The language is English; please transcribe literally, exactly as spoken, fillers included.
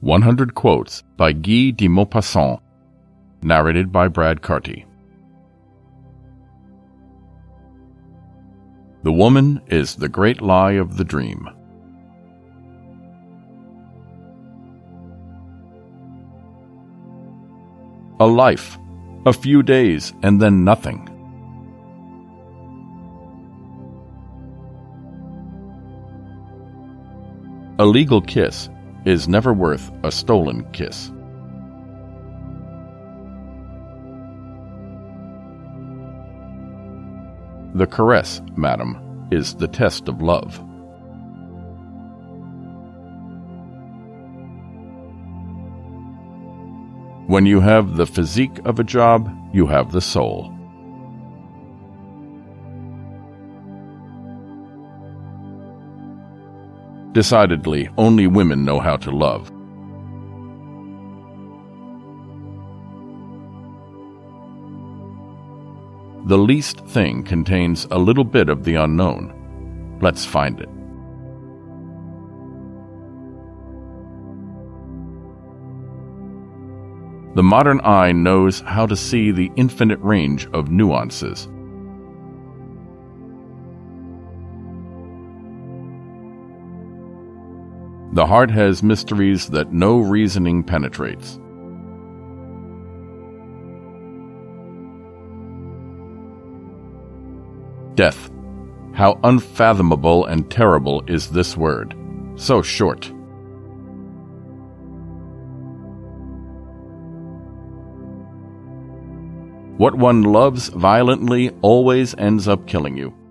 one hundred Quotes by Guy de Maupassant. Narrated by Brad Carty. The woman is the great lie of the dream. A life, a few days, and then nothing. A legal kiss is never worth a stolen kiss. The caress, madam, is the test of love. When you have the physique of a job, you have the soul. Decidedly, only women know how to love. The least thing contains a little bit of the unknown. Let's find it. The modern eye knows how to see the infinite range of nuances. The heart has mysteries that no reasoning penetrates. Death. How unfathomable and terrible is this word, so short. What one loves violently always ends up killing you.